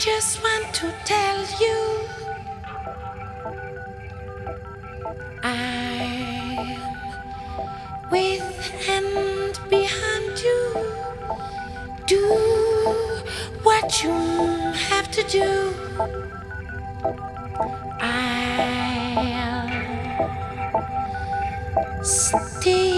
just want to tell you I'm with and behind you. Do what you have to do. I'll stay